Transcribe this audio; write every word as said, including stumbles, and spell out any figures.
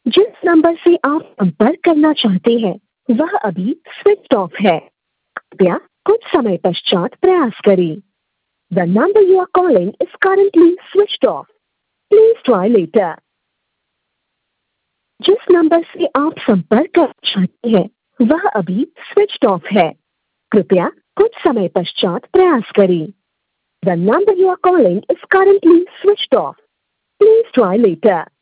जिस नंबर से आप संपर्क करना चाहते हैं वह अभी स्विच ऑफ है। कृपया कुछ समय पश्चात प्रयास करें। The number you are calling is currently switched off. Please try later. जिस नंबर से आप संपर्क करना चाहते हैं वह अभी स्विच ऑफ है। कृपया कुछ समय पश्चात प्रयास करें। The number you are calling is currently switched off. Please try later.